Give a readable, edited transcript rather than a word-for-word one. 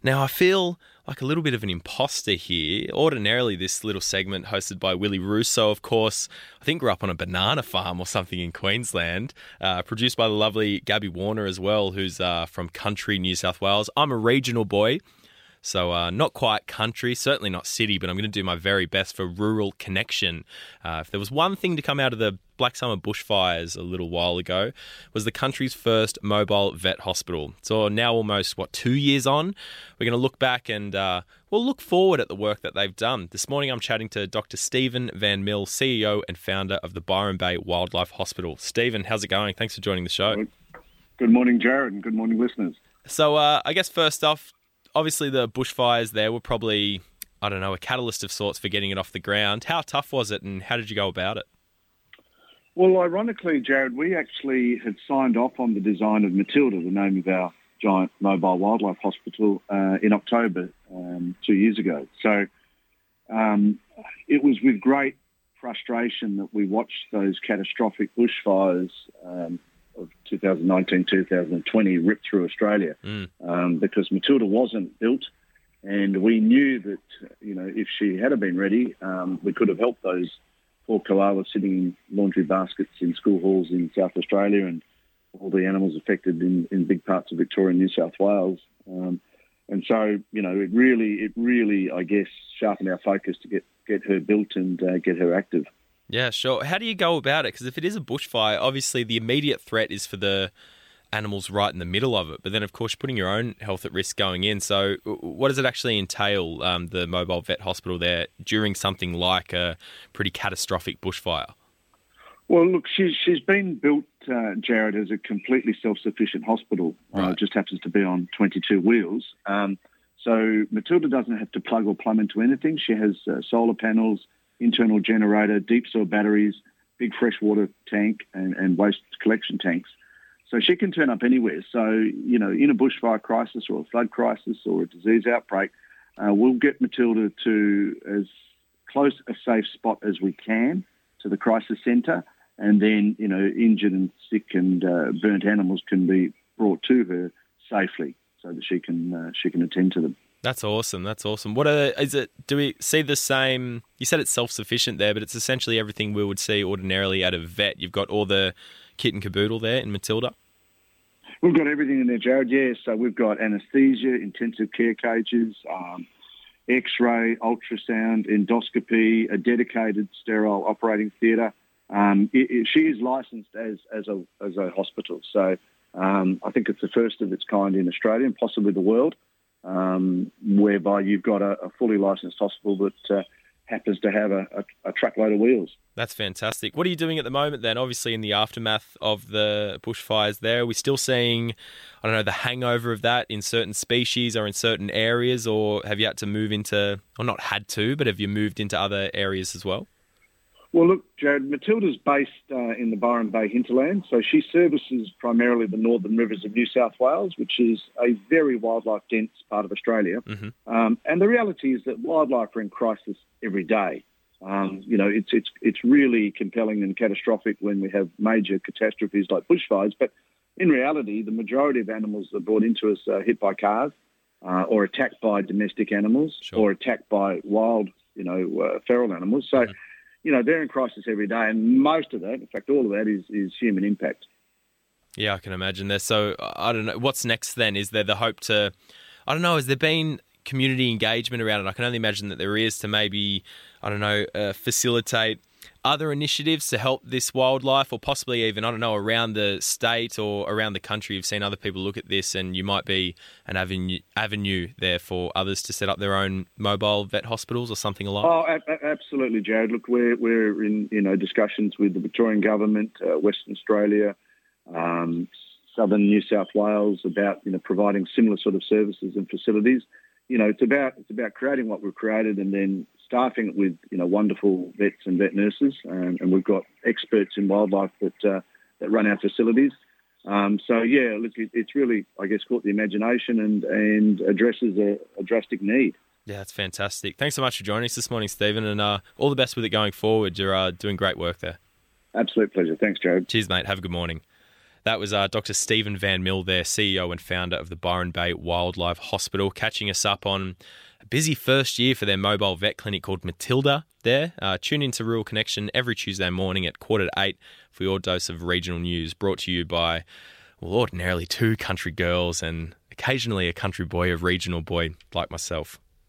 Now, I feel like a little bit of an imposter here. Ordinarily, this little segment hosted by Willie Russo, of course, I think grew up on a banana farm or something in Queensland, produced by the lovely Gabby Warner as well, who's from country New South Wales. I'm a regional boy, so not quite country, certainly not city, but I'm going to do my very best for rural connection. If there was one thing to come out of the Black Summer bushfires a little while ago, was the country's first mobile vet hospital. So now almost, 2 years on, we're going to look back and we'll look forward at the work that they've done. This morning I'm chatting to Dr. Stephen Van Mill, CEO and founder of the Byron Bay Wildlife Hospital. Stephen, how's it going? Thanks for joining the show. Good morning, Jared, and good morning, listeners. So I guess first off, obviously the bushfires there were probably, a catalyst of sorts for getting it off the ground. How tough was it and how did you go about it? Well, ironically, Jared, we actually had signed off on the design of Matilda, the name of our giant mobile wildlife hospital, in October 2 years ago. So it was with great frustration that we watched those catastrophic bushfires of 2019-2020 rip through Australia because Matilda wasn't built, and we knew that if she had been ready, we could have helped those poor koalas sitting in laundry baskets in school halls in South Australia and all the animals affected in big parts of Victoria and New South Wales. And so it really I guess sharpened our focus to get her built and get her active. Yeah, sure. How do you go about it? Because if it is a bushfire, obviously the immediate threat is for the animals right in the middle of it. But then, of course, you're putting your own health at risk going in. So what does it actually entail, the mobile vet hospital there, during something like a pretty catastrophic bushfire? Well, look, she's been built, Jared, as a completely self-sufficient hospital. Right. It just happens to be on 22 wheels. So Matilda doesn't have to plug or plumb into anything. She has solar panels, internal generator, deep soil batteries, big freshwater tank and waste collection tanks. So she can turn up anywhere. So, in a bushfire crisis or a flood crisis or a disease outbreak, we'll get Matilda to as close a safe spot as we can to the crisis centre. And then, injured and sick and burnt animals can be brought to her safely so that she can attend to them. That's awesome. What is it? Do we see the same? You said it's self-sufficient there, but it's essentially everything we would see ordinarily at a vet. You've got all the kit and caboodle there in Matilda. We've got everything in there, Jared. Yeah, so we've got anaesthesia, intensive care cages, X-ray, ultrasound, endoscopy, a dedicated sterile operating theatre. She is licensed as a hospital, so I think it's the first of its kind in Australia and possibly the world. Whereby you've got a fully licensed hospital that happens to have a truckload of wheels. That's fantastic. What are you doing at the moment then? Obviously in the aftermath of the bushfires there, are we still seeing, the hangover of that in certain species or in certain areas, or have you had to move into, or not had to, but have you moved into other areas as well? Well, look, Jared, Matilda's based in the Byron Bay hinterland, so she services primarily the northern rivers of New South Wales, which is a very wildlife-dense part of Australia. Mm-hmm. And the reality is that wildlife are in crisis every day. It's really compelling and catastrophic when we have major catastrophes like bushfires, but in reality, the majority of animals that are brought into us are hit by cars or attacked by domestic animals. Sure. Or attacked by wild, feral animals. So, mm-hmm. They're in crisis every day, and most of that, in fact, all of that is human impact. Yeah, I can imagine that. So, I don't know, what's next then? Is there the hope to, has there been community engagement around it? I can only imagine that there is, to maybe, facilitate other initiatives to help this wildlife, or possibly even, around the state or around the country. You've seen other people look at this, and you might be an avenue there for others to set up their own mobile vet hospitals or something alike. Oh, absolutely, Jared. Look, we're in discussions with the Victorian government, Western Australia, southern New South Wales about providing similar sort of services and facilities. It's about creating what we've created and then staffing it with wonderful vets and vet nurses, and we've got experts in wildlife that run our facilities. It's really, I guess, caught the imagination and addresses a drastic need. Yeah, that's fantastic. Thanks so much for joining us this morning, Stephen, and all the best with it going forward. You're doing great work there. Absolute pleasure. Thanks, Jared. Cheers, mate. Have a good morning. That was Dr. Stephen Van Mill there, CEO and founder of the Byron Bay Wildlife Hospital, catching us up on a busy first year for their mobile vet clinic called Matilda there. Tune into Rural Connection every Tuesday morning at 7:45 for your dose of regional news, brought to you by, well, ordinarily two country girls and occasionally a country boy, a regional boy like myself.